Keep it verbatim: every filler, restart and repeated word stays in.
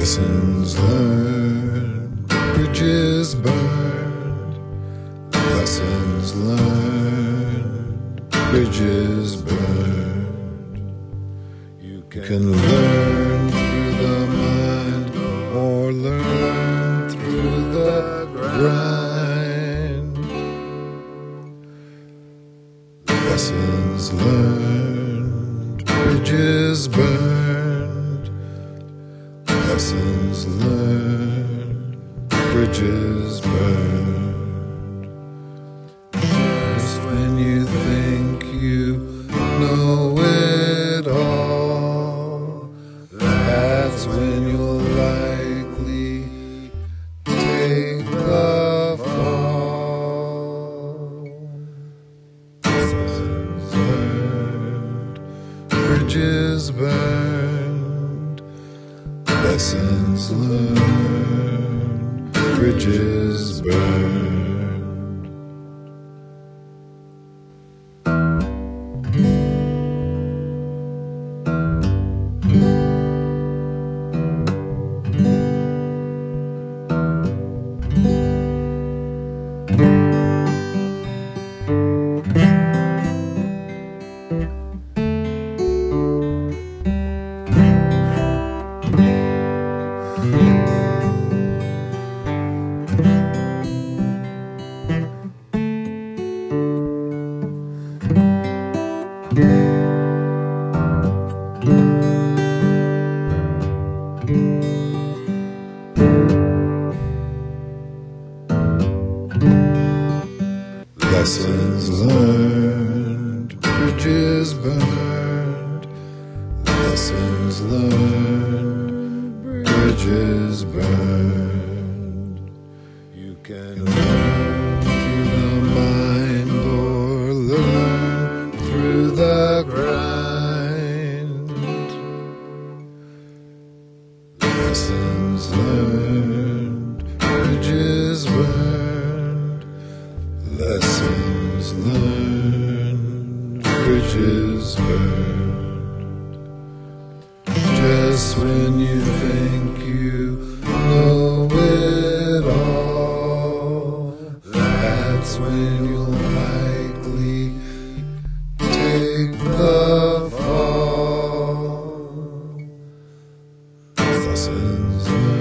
Lessons learned, bridges burned. Lessons learned, bridges burned. You can learn through the mind or learn through the grind. Lessons learned, bridges burned. Lessons learned, bridges burned. Just when you think you know it all, that's when you'll likely take the fall. Lessons learned, bridges burned. Lessons learned, bridges burned. Lessons learned, bridges burned. Lessons learned, bridges burned. You can learn through the mind or learn through the grind. Lessons learned, bridges burned. Lessons learned, bridges burned. Just when you think you know it all, that's when you'll likely take the fall. Lessons learned,